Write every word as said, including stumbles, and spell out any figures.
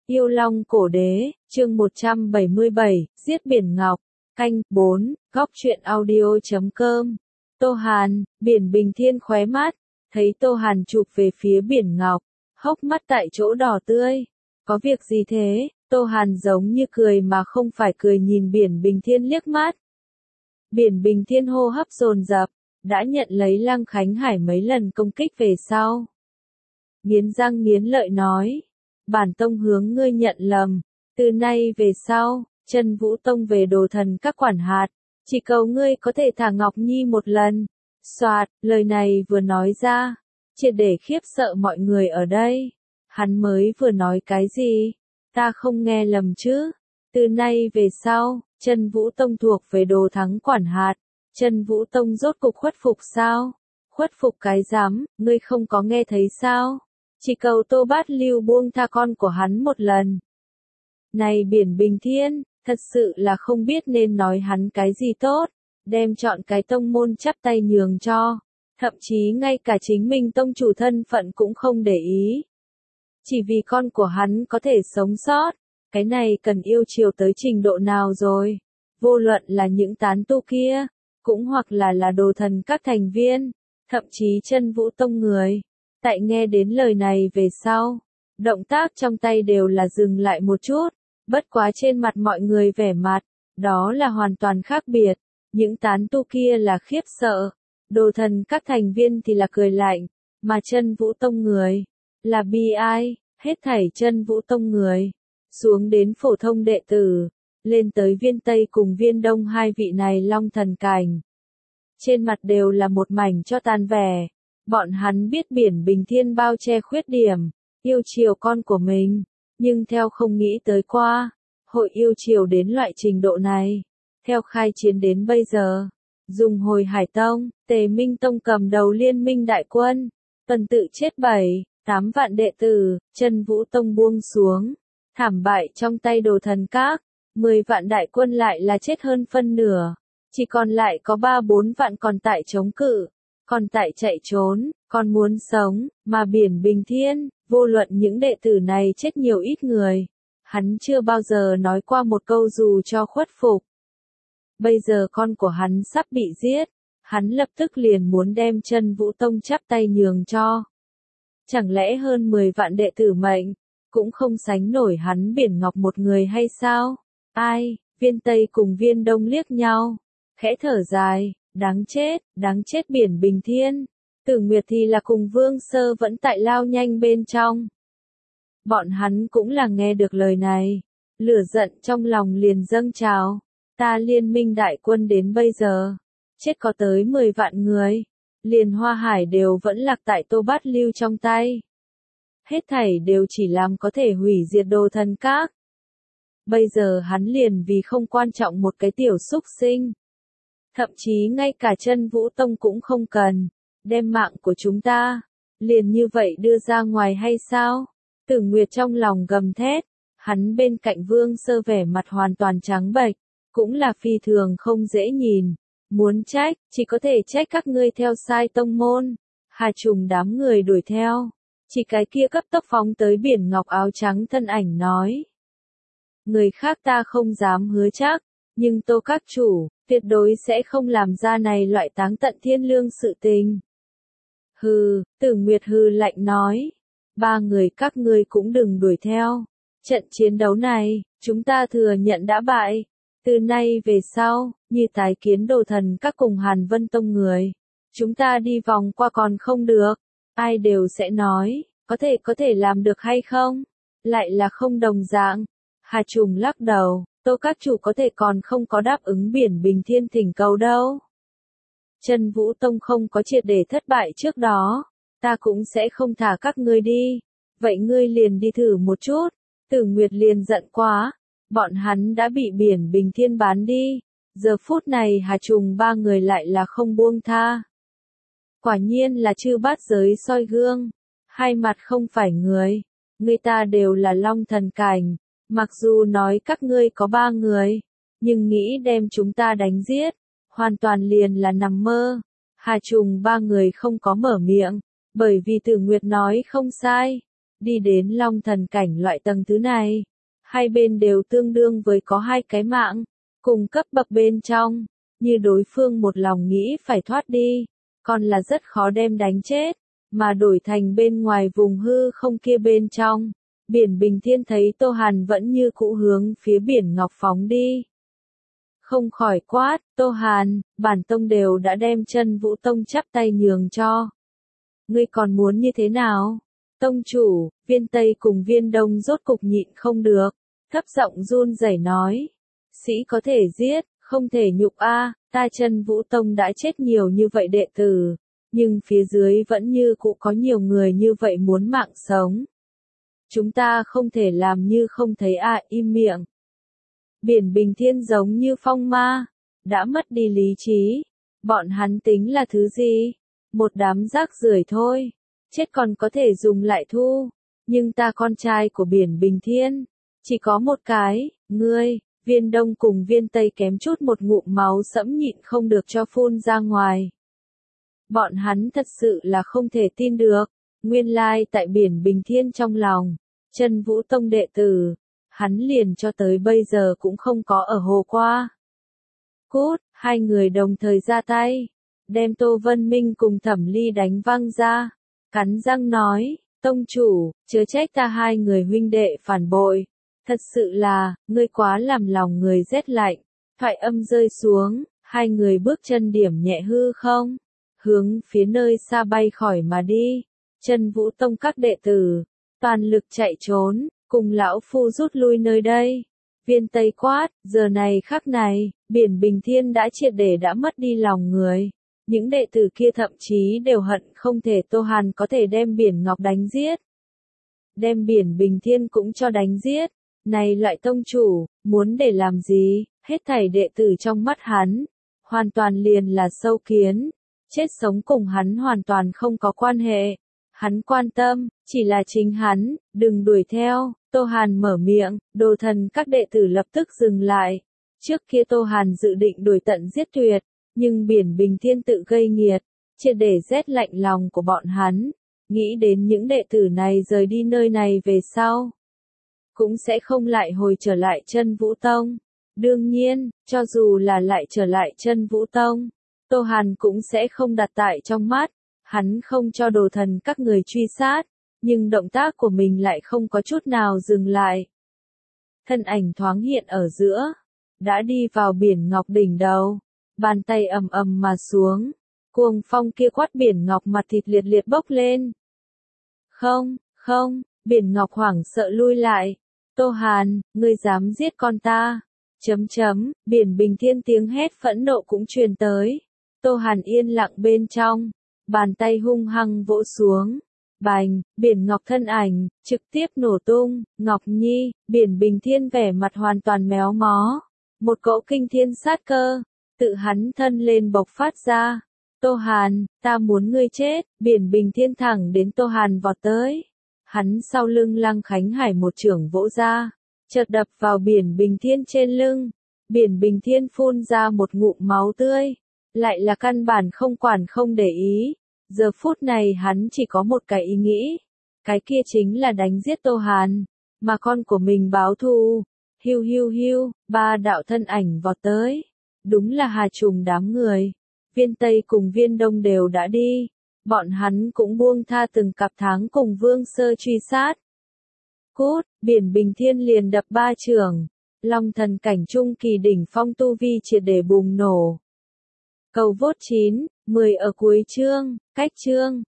Yêu Long Cổ Đế, chương một trăm bảy mươi bảy, Giết Biển Ngọc, canh, bốn, góc truyện audio chấm com. Tô Hàn, Biển Bình Thiên khóe mắt, thấy Tô Hàn chụp về phía Biển Ngọc, hốc mắt tại chỗ đỏ tươi. Có việc gì thế? Tô Hàn giống như cười mà không phải cười nhìn Biển Bình Thiên liếc mắt. Biển Bình Thiên hô hấp dồn dập, đã nhận lấy Lăng Khánh Hải mấy lần công kích về sau. Nghiến răng nghiến lợi nói, bản tông hướng ngươi nhận lầm, từ nay về sau, Chân Vũ Tông về đồ thần các quản hạt, chỉ cầu ngươi có thể thả Ngọc Nhi một lần. Soạt, lời này vừa nói ra, triệt để khiếp sợ mọi người ở đây. Hắn mới vừa nói cái gì? Ta không nghe lầm chứ? Từ nay về sau, Chân Vũ Tông thuộc về đồ thắng quản hạt, Chân Vũ Tông rốt cục khuất phục sao? Khuất phục cái rắm, ngươi không có nghe thấy sao? Chỉ cầu Tô Bát Lưu buông tha con của hắn một lần. Này Biển Bình Thiên, thật sự là không biết nên nói hắn cái gì tốt, đem chọn cái tông môn chắp tay nhường cho, thậm chí ngay cả chính mình tông chủ thân phận cũng không để ý. Chỉ vì con của hắn có thể sống sót, cái này cần yêu chiều tới trình độ nào rồi, vô luận là những tán tu kia, cũng hoặc là là đồ thần các thành viên, thậm chí Chân Vũ Tông người. Tại nghe đến lời này về sau, động tác trong tay đều là dừng lại một chút, bất quá trên mặt mọi người vẻ mặt, đó là hoàn toàn khác biệt, những tán tu kia là khiếp sợ, đồ thần các thành viên thì là cười lạnh, mà Chân Vũ Tông người, là bi ai, hết thảy Chân Vũ Tông người, xuống đến phổ thông đệ tử, lên tới Viên Tây cùng Viên Đông hai vị này long thần cảnh. Trên mặt đều là một mảnh cho tàn vẻ. Bọn hắn biết Biển Bình Thiên bao che khuyết điểm, yêu chiều con của mình, nhưng theo không nghĩ tới qua, hội yêu chiều đến loại trình độ này. Theo khai chiến đến bây giờ, dùng hồi Hải Tông, Tề Minh Tông cầm đầu liên minh đại quân, tuần tự chết bảy, tám vạn đệ tử, Chân Vũ Tông buông xuống, thảm bại trong tay đồ thần các, mười vạn đại quân lại là chết hơn phân nửa, chỉ còn lại có ba bốn vạn còn tại chống cự. Còn tại chạy trốn, còn muốn sống, mà Biển Bình Thiên, vô luận những đệ tử này chết nhiều ít người, hắn chưa bao giờ nói qua một câu dù cho khuất phục. Bây giờ con của hắn sắp bị giết, hắn lập tức liền muốn đem Chân Vũ Tông chắp tay nhường cho. Chẳng lẽ hơn mười vạn đệ tử mệnh, cũng không sánh nổi hắn Biển Ngọc một người hay sao? Ai, Viên Tây cùng Viên Đông liếc nhau, khẽ thở dài. Đáng chết, đáng chết Biển Bình Thiên. Tử Nguyệt thì là cùng Vương Sơ vẫn tại lao nhanh bên trong. Bọn hắn cũng là nghe được lời này, lửa giận trong lòng liền dâng trào. Ta liên minh đại quân đến bây giờ, chết có tới mười vạn người, liền Hoa Hải đều vẫn lạc tại Tô Bát Lưu trong tay. Hết thảy đều chỉ làm có thể hủy diệt đồ thần các. Bây giờ hắn liền vì không quan trọng một cái tiểu xúc sinh. Thậm chí ngay cả Chân Vũ Tông cũng không cần, đem mạng của chúng ta, liền như vậy đưa ra ngoài hay sao? Tử Nguyệt trong lòng gầm thét, hắn bên cạnh Vương Sơ vẻ mặt hoàn toàn trắng bệch, cũng là phi thường không dễ nhìn, muốn trách, chỉ có thể trách các ngươi theo sai tông môn. Hà Trùng đám người đuổi theo, chỉ cái kia cấp tốc phóng tới Biển Ngọc áo trắng thân ảnh nói. Người khác ta không dám hứa chắc, nhưng Tô các chủ, tuyệt đối sẽ không làm ra này loại táng tận thiên lương sự tình. Hừ, Tử Nguyệt hừ lạnh nói, ba người các ngươi cũng đừng đuổi theo. Trận chiến đấu này, chúng ta thừa nhận đã bại. Từ nay về sau, như tái kiến đồ thần các cùng Hàn Vân Tông người, chúng ta đi vòng qua còn không được. Ai đều sẽ nói, có thể có thể làm được hay không? Lại là không đồng dạng. Hà Trùng lắc đầu. Tô các chủ có thể còn không có đáp ứng Biển Bình Thiên thỉnh cầu đâu. Chân Vũ Tông không có triệt để thất bại trước đó, ta cũng sẽ không thả các ngươi đi. Vậy ngươi liền đi thử một chút. Tử Nguyệt liền giận quá, bọn hắn đã bị Biển Bình Thiên bán đi. Giờ phút này Hà Trùng ba người lại là không buông tha. Quả nhiên là chư bát giới soi gương, hai mặt không phải người, người ta đều là long thần cảnh. Mặc dù nói các ngươi có ba người, nhưng nghĩ đem chúng ta đánh giết, hoàn toàn liền là nằm mơ. Hà Trùng ba người không có mở miệng, bởi vì Tử Nguyệt nói không sai. đi đến long thần cảnh loại tầng thứ này. Hai bên đều tương đương với có hai cái mạng, cùng cấp bậc bên trong, như đối phương một lòng nghĩ phải thoát đi, còn là rất khó đem đánh chết, mà đổi thành bên ngoài vùng hư không kia bên trong. Biển Bình Thiên thấy Tô Hàn vẫn như cũ hướng phía biển Ngọc phóng đi. Không khỏi quát, Tô Hàn, bản tông đều đã đem Chân Vũ Tông chắp tay nhường cho. Ngươi còn muốn như thế nào? Tông chủ, Viên Tây cùng Viên Đông rốt cục nhịn không được, thấp giọng run rẩy nói. Sĩ có thể giết, không thể nhục a, ta Chân Vũ Tông đã chết nhiều như vậy đệ tử, nhưng phía dưới vẫn như cũ có nhiều người như vậy muốn mạng sống. Chúng ta không thể làm như không thấy à, im miệng. Biển Bình Thiên giống như phong ma, đã mất đi lý trí. Bọn hắn tính là thứ gì? Một đám rác rưởi thôi. Chết còn có thể dùng lại thu. Nhưng ta con trai của Biển Bình Thiên, chỉ có một cái, ngươi. Viên Đông cùng Viên Tây kém chút một ngụm máu sẫm nhịn không được cho phun ra ngoài. Bọn hắn thật sự là không thể tin được. Nguyên lai tại Biển Bình Thiên trong lòng, Chân Vũ Tông đệ tử, hắn liền cho tới bây giờ cũng không có ở hồ qua. Cút, hai người đồng thời ra tay, đem Tô Vân Minh cùng Thẩm Ly đánh văng ra, cắn răng nói, tông chủ, chớ trách ta hai người huynh đệ phản bội, thật sự là, ngươi quá làm lòng người rét lạnh. Thoại âm rơi xuống, hai người bước chân điểm nhẹ hư không, hướng phía nơi xa bay khỏi mà đi. Chân Vũ Tông các đệ tử, toàn lực chạy trốn, cùng lão phu rút lui nơi đây. Viên Tây quát, giờ này khắc này, Biển Bình Thiên đã triệt để đã mất đi lòng người. Những đệ tử kia thậm chí đều hận không thể Tô Hàn có thể đem Biển Ngọc đánh giết. Đem Biển Bình Thiên cũng cho đánh giết. Này loại tông chủ, muốn để làm gì, hết thảy đệ tử trong mắt hắn, hoàn toàn liền là sâu kiến. Chết sống cùng hắn hoàn toàn không có quan hệ. Hắn quan tâm, chỉ là chính hắn, đừng đuổi theo. Tô Hàn mở miệng, đồ thần các đệ tử lập tức dừng lại. Trước kia Tô Hàn dự định đuổi tận giết tuyệt, nhưng Biển Bình Thiên tự gây nghiệt, triệt để rét lạnh lòng của bọn hắn. Nghĩ đến những đệ tử này rời đi nơi này về sau, cũng sẽ không lại hồi trở lại Chân Vũ Tông. Đương nhiên, cho dù là lại trở lại Chân Vũ Tông, Tô Hàn cũng sẽ không đặt tại trong mắt. Hắn không cho đồ thần các người truy sát, nhưng động tác của mình lại không có chút nào dừng lại. Thân ảnh thoáng hiện ở giữa, đã đi vào Biển Ngọc đỉnh đầu, bàn tay ầm ầm mà xuống, cuồng phong kia quát Biển Ngọc mặt thịt liệt liệt bốc lên. Không, không, Biển Ngọc hoảng sợ lui lại. Tô Hàn, ngươi dám giết con ta? Chấm chấm, Biển Bình Thiên tiếng hét phẫn nộ cũng truyền tới. Tô Hàn yên lặng bên trong, bàn tay hung hăng vỗ xuống. Bành, Biển Ngọc thân ảnh, trực tiếp nổ tung. Ngọc Nhi, Biển Bình Thiên vẻ mặt hoàn toàn méo mó. Một cỗ kinh thiên sát cơ, tự hắn thân lên bộc phát ra. Tô Hàn, ta muốn ngươi chết. Biển Bình Thiên thẳng đến Tô Hàn vọt tới. Hắn sau lưng Lăng Khánh Hải một chưởng vỗ ra, chợt đập vào Biển Bình Thiên trên lưng. Biển Bình Thiên phun ra một ngụm máu tươi, lại là căn bản không quản không để ý. Giờ phút này hắn chỉ có một cái ý nghĩ, cái kia chính là đánh giết Tô Hàn, mà con của mình báo thù. Hiu hiu hiu, ba đạo thân ảnh vọt tới, đúng là Hà Trùng đám người. Viên Tây cùng Viên Đông đều đã đi, bọn hắn cũng buông tha từng cặp tháng cùng Vương Sơ truy sát. Cút, Biển Bình Thiên liền đập ba chưởng, Long thần cảnh trung kỳ đỉnh phong tu vi triệt để bùng nổ. Cầu vốt chín, mười ở cuối chương, cách chương.